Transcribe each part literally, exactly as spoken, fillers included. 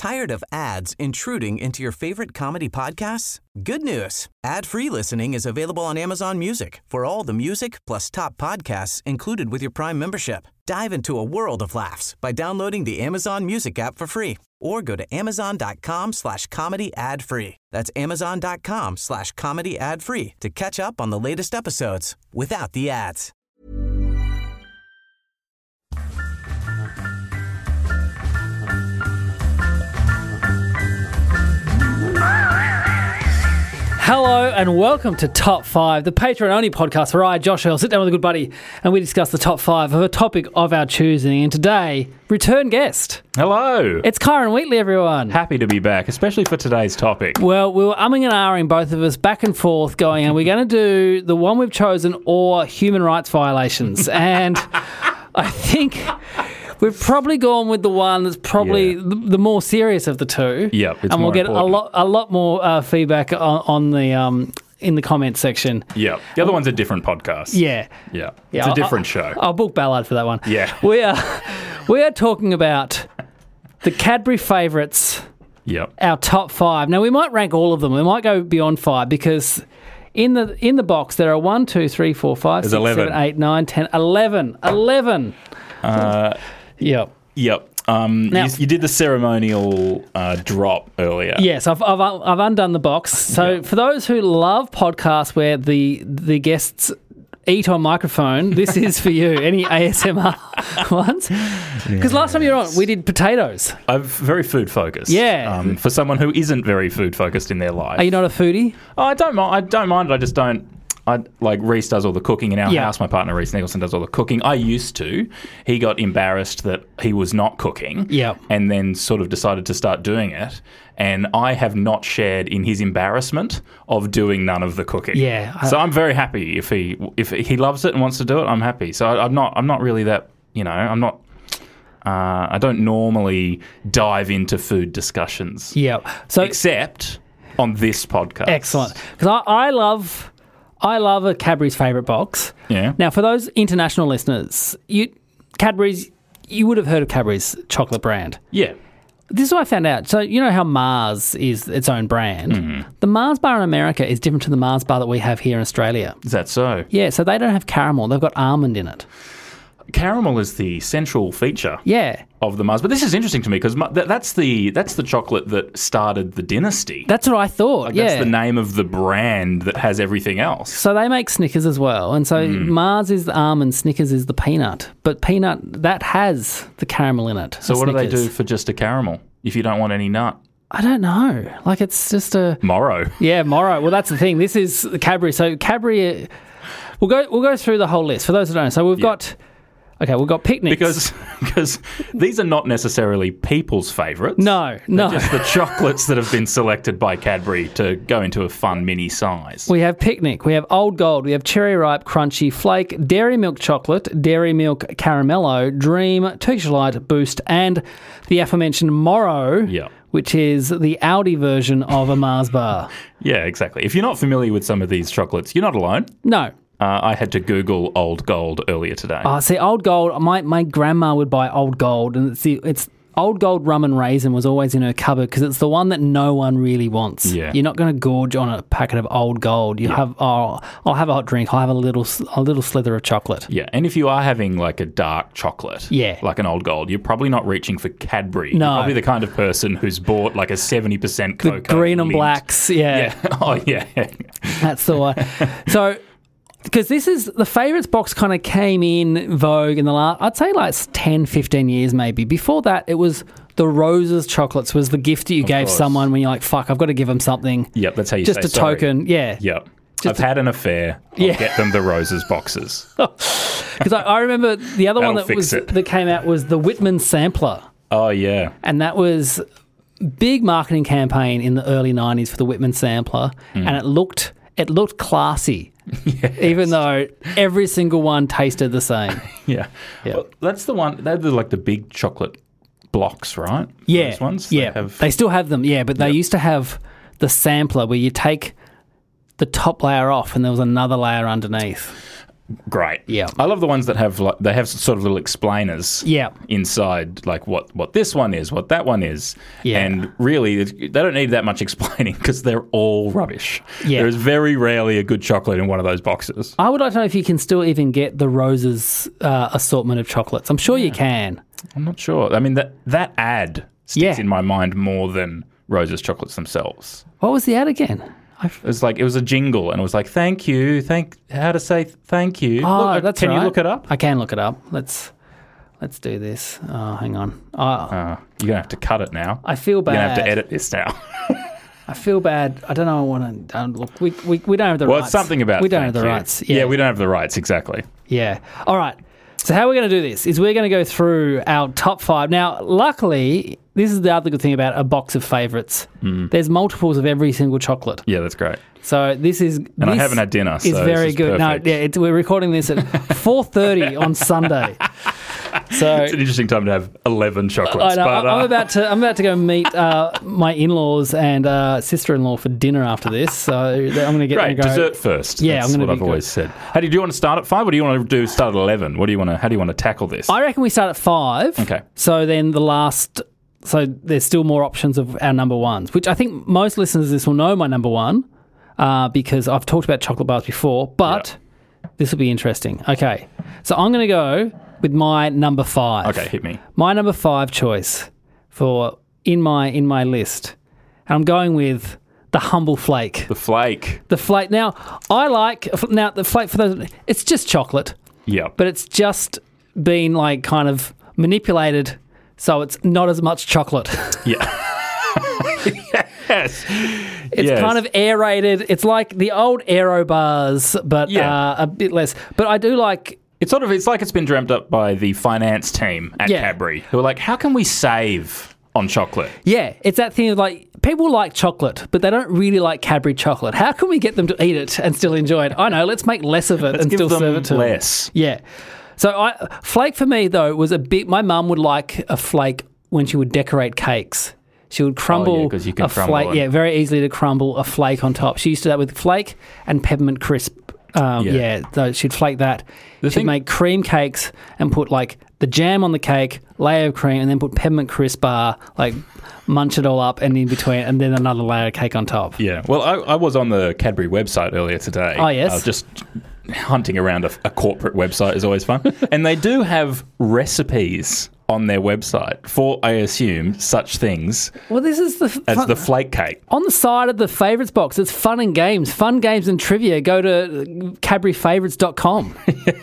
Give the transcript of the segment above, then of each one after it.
Tired of ads intruding into your favorite comedy podcasts? Good news. Ad-free listening is available on Amazon Music for all the music plus top podcasts included with your Prime membership. Dive into a world of laughs by downloading the Amazon Music app for free or go to amazon.com slash comedy ad free. That's amazon.com slash comedy ad free to catch up on the latest episodes without the ads. Hello and welcome to Top five, the Patreon-only podcast where I, Josh Earl, sit down with a good buddy and we discuss the top five of a topic of our choosing. And today, return guest. Hello. It's Kyron Wheatley, everyone. Happy to be back, especially for today's topic. Well, we were umming and ahhing, both of us, back and forth, going, are we going to do the one we've chosen or human rights violations? And I think we've probably gone with the one that's probably yeah. the, the more serious of the two. Yep, it's and we'll more get important. a lot, a lot more uh, feedback on, on the um, in the comments section. Yeah, the other one's a different podcast. Yeah, yeah, yeah it's I'll, a different I'll, show. I'll book Ballard for that one. Yeah, we are we are talking about the Cadbury favourites. Yep, our top five. Now we might rank all of them. We might go beyond five because in the in the box there are one, two, three, four, five, There's six, eleven. seven, eight, nine, ten, eleven, eleven. Uh, yep. Yep. Um, Now, you, you did the ceremonial uh, drop earlier. Yes, I've, I've I've undone the box. So Yeah. for those who love podcasts where the the guests eat on microphone, this is for you. Any A S M R ones? Because last time you were on, we did potatoes. I'm very food focused. Yeah. Um, for someone who isn't very food focused in their life. Are you not a foodie? Oh, I don't mind. I don't mind it. I just don't. I like Reese does all the cooking in our Yeah. house. My partner Reese Nicholson does all the cooking. I used to. He got embarrassed that he was not cooking. Yeah. And then sort of decided to start doing it. And I have not shared in his embarrassment of doing none of the cooking. Yeah. I- So I'm very happy if he if he loves it and wants to do it. I'm happy. So I, I'm not I'm not really that. You know I'm not. Uh, I don't normally dive into food discussions. Yeah. So Except on this podcast. excellent. Because I, I love I love a Cadbury's favourite box. Yeah. Now for those international listeners, you Cadbury's you would have heard of Cadbury's chocolate brand. Yeah. This is what I found out. So you know how Mars is its own brand? Mm-hmm. The Mars bar in America is different to the Mars bar that we have here in Australia. Is that so? Yeah, so they don't have caramel. They've got almond in it. Caramel is the central feature Yeah. of the Mars, but this is interesting to me because th- that's the that's the chocolate that started the dynasty. That's what I thought. Like, yeah. That's the name of the brand that has everything else. So they make Snickers as well. And so Mm. Mars is the almond, Snickers is the peanut. But peanut, that has the caramel in it. So what do they Snickers. do for just a caramel if you don't want any nut? I don't know. Like it's just a... Morrow. Yeah, Morrow. Well, that's the thing. This is Cadbury. So Cadbury... We'll go We'll go through the whole list for those who don't know. So we've Yeah. got... Okay, we've got picnics. Because because these are not necessarily people's favourites. No, no. They're just the chocolates that have been selected by Cadbury to go into a fun mini size. We have Picnic, we have Old Gold, we have Cherry Ripe, Crunchy, Flake, Dairy Milk Chocolate, Dairy Milk Caramello, Dream, Turkish Delight, Boost, and the aforementioned Morrow, Yeah. which is the Audi version of a Mars bar. Yeah, exactly. If you're not familiar with some of these chocolates, you're not alone. No. Uh, I had to Google Old Gold earlier today. Oh, see, Old Gold, my, my grandma would buy Old Gold, and it's the, it's Old Gold Rum and Raisin was always in her cupboard because it's the one that no one really wants. Yeah. You're not going to gorge on a packet of Old Gold. You Yeah. have, oh, I'll have a hot drink. I'll have a little a little slither of chocolate. Yeah, and if you are having like a dark chocolate, Yeah. like an Old Gold, you're probably not reaching for Cadbury. No. You're probably the kind of person who's bought like a seventy percent The cocoa. green and Lindt. blacks, yeah. Yeah. Oh, yeah. That's the one. So, because this is the favourites box kind of came in vogue in the last, I'd say like ten, fifteen years maybe. Before that, it was the Roses chocolates was the gift that you Of gave course. someone when you're like, fuck, I've got to give them something. Yep, that's how you Just say a sorry. token, yeah. Yep. Just I've had an affair. I'll Yeah. get them the Roses boxes. Because I, I remember the other one That'll that fix was it. that came out was the Whitman Sampler. Oh, yeah. And that was big marketing campaign in the early nineties for the Whitman Sampler. Mm. And it looked it looked classy. Even though every single one tasted the same. Yeah. Yeah. Well, that's the one. They're the, like the big chocolate blocks, right? Yeah. Those ones? Yeah. They, have, They still have them, yeah, but they Yep. used to have the sampler where you take the top layer off and there was another layer underneath. great. Yeah. I love the ones that have like they have sort of little explainers. Yeah. Inside, like what, what this one is, what that one is. Yeah. And really, they don't need that much explaining because they're all rubbish. Yeah. There is very rarely a good chocolate in one of those boxes. I would like to know if you can still even get the Rose's uh, assortment of chocolates. I'm sure you can. I'm not sure. I mean, that that ad sticks Yeah. in my mind more than Rose's chocolates themselves. What was the ad again? I It was like it was a jingle, and it was like, "Thank you, thank how to say thank you." Oh, Look, that's can right. you look it up? I can look it up. Let's let's do this. Oh, hang on. Oh, Uh, you're gonna have to cut it now. I feel You're bad. gonna have to edit this now. I feel bad. I don't know. I want to um, look. We, we we don't have the well, rights. it's something about we don't thank have the you. rights. Yeah. Yeah, we don't have the rights exactly. Yeah. All right. So how we're going to do this is we're going to go through our top five. Now, luckily, this is the other good thing about a box of favourites. Mm. There's multiples of every single chocolate. Yeah, that's great. So this is And this I haven't had dinner, so It's very this is good. perfect. No, yeah, it's, we're recording this at four thirty on Sunday. So It's an interesting time to have eleven chocolates. I know, but, uh, I'm about to. I'm about to go meet uh, my in-laws and uh, sister-in-law for dinner after this. So I'm going to get Great, them to go. dessert first. Yeah, That's I'm gonna what be I've always said. How do you, do you want to start at five, or do you want to do start at eleven? What do you want to? How do you want to tackle this? I reckon we start at five. Okay. So then the last. So there's still more options of our number ones, which I think most listeners of this will know my number one uh, because I've talked about chocolate bars before. But this will be interesting. Okay, so I'm going to go with my number five. Okay, hit me. My number five choice for in my in my list, and I'm going with the Humble Flake. The flake. The flake. Now I like now the flake for those. It's just chocolate, Yeah. but it's just been like kind of manipulated, so it's not as much chocolate. Yeah. Yes. It's Yes. kind of aerated. It's like the old Aero bars, but Yeah. uh, a bit less. But I do like. It's sort of, it's like it's been dreamt up by the finance team at Yeah. Cadbury, who are like, how can we save on chocolate? Yeah, it's that thing of like people like chocolate, but they don't really like Cadbury chocolate. How can we get them to eat it and still enjoy it? I know, let's make less of it Let's and give still them serve it to less. them. Yeah. So I flake for me though was a bit. My mum would like a flake when she would decorate cakes. She would crumble 'cause you can a crumble flake. it. Yeah, very easily to crumble a flake on top. She used to do that with flake and peppermint crisp. Um, Yeah. yeah. so she'd flake that. The she'd thing- make cream cakes and put like the jam on the cake, layer of cream, and then put peppermint crisp bar, like munch it all up and in between, and then another layer of cake on top. Yeah. Well, I, I was on the Cadbury website earlier today. Oh, yes. I was just hunting around a, a corporate website is always fun. And they do have recipes on their website for, I assume, such things Well, this is the as fun- the flake cake. on the side of the favourites box. It's fun and games, fun games and trivia. Go to cadbury favourites dot com.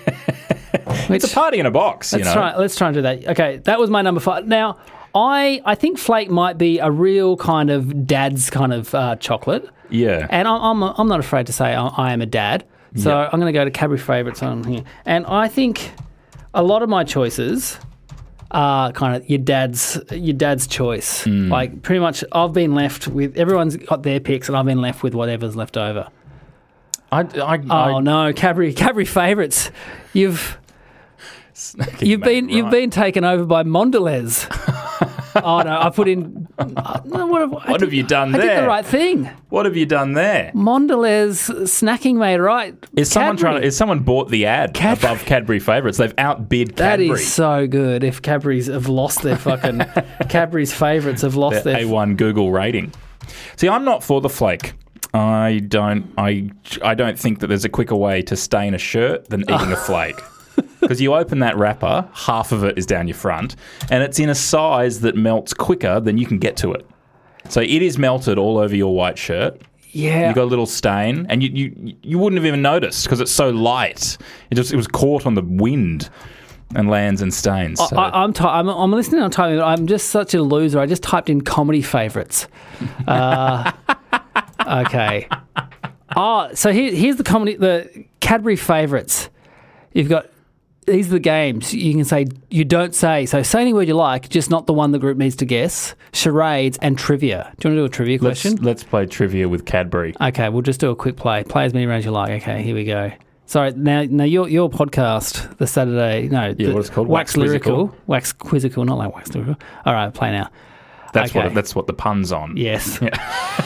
It's a party in a box, you Let's know. try. Let's try and do that. Okay, that was my number five. Now, I I think flake might be a real kind of dad's kind of uh, chocolate, Yeah. and I'm I'm, I'm not afraid to say I, I am a dad. So Yeah. I'm going to go to Cadbury Favourites on here, and I think a lot of my choices are kind of your dad's your dad's choice. Hmm. Like pretty much, I've been left with everyone's got their picks, and I've been left with whatever's left over. I, I, Oh I, no, Cadbury Cadbury Favourites, you've. You've been Mate, you've right. been taken over by Mondelez. Oh no, I put in. uh, no, what have, I What did- have you done I did there? the right thing. What have you done there? Mondelez snacking made right. Is someone Cadbury. trying to? Is someone bought the ad Cadbury. above Cadbury favourites? They've outbid That Cadbury. is so good. If Cadbury's have lost their fucking Cadbury's favourites have lost Their their. A one Google rating. See, I'm not for the flake. I don't. I. I don't think that there's a quicker way to stain a shirt than eating a flake. Because you open that wrapper, half of it is down your front, and it's in a size that melts quicker than you can get to it. So it is melted all over your white shirt. Yeah. You got a little stain, and you you, you wouldn't have even noticed because it's so light. It just it was caught on the wind and lands and stains. So. I, I'm, t- I'm I'm listening on time. I'm just such a loser. I just typed in comedy favourites. Uh, okay. Oh, so here, here's the comedy, the Cadbury favourites. You've got these are the games. You can say you don't say. So say any word you like, just not the one the group needs to guess. Charades and trivia. Do you want to do a trivia let's, question? let's play trivia with Cadbury. Okay, we'll just do a quick play. Play as many rounds you like. Okay, here we go. Sorry, now now your your podcast, the Saturday, no, Yeah, the what it's called? Wax, Wax Lyrical, Quizzical. Wax Quizzical, not like Wax Lyrical. All right, play now. That's Okay. what that's what the pun's on. Yes.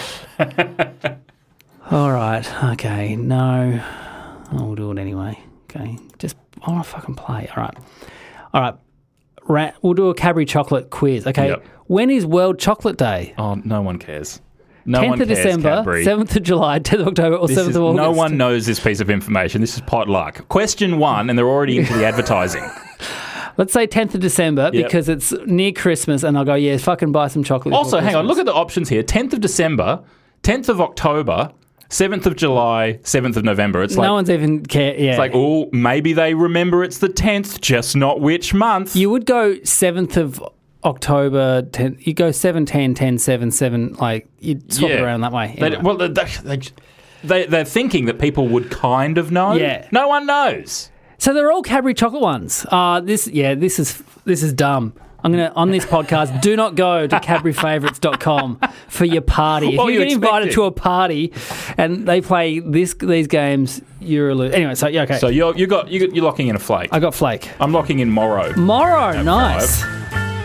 All right. Okay. No. Oh, we'll do it anyway. Okay, just I want to fucking play. All right, all right. Ra- we'll do a Cadbury chocolate quiz. Okay, Yep. when is World Chocolate Day? Oh, no one cares. No tenth one of cares, December, Cadbury. seventh of July, tenth of October, or This seventh is- of August. no one knows this piece of information. This is pot luck. Question one, and they're already into the advertising. Let's say tenth of December Yep. because it's near Christmas, and I'll go, yeah, fucking buy some chocolate. Also, before hang on. Christmas. Look at the options here. tenth of December, tenth of October, seventh of July, seventh of November. It's like, no one's even care. Yeah, it's like, oh, maybe they remember it's the tenth, just not which month. you would go seventh of October. ten, you go seven, ten, ten, seven, seven. Like you'd swap it Yeah. around that way. They, Anyway. well, they, they, they, they're thinking that people would kind of know. Yeah. No one knows. So they're all Cadbury chocolate ones. Uh, this, yeah, this is this is dumb. I'm gonna on this podcast. Do not go to Cadbury Favourites dot com for your party. If What you were get you invited expecting? to a party and they play this these games, you're a loser. Anyway, so yeah, okay. So you're you got you got you're locking in a flake. I got flake. I'm locking in Morrow. Morrow, nice. five.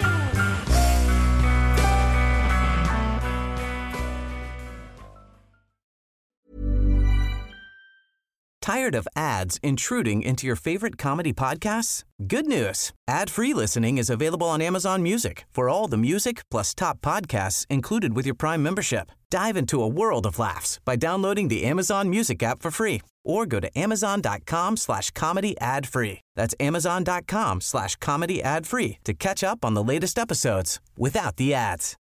Tired of ads intruding into your favorite comedy podcasts? Good news. Ad-free listening is available on Amazon Music for all the music plus top podcasts included with your Prime membership. Dive into a world of laughs by downloading the Amazon Music app for free or go to amazon.com slash comedy ad free. That's amazon.com slash comedy ad free to catch up on the latest episodes without the ads.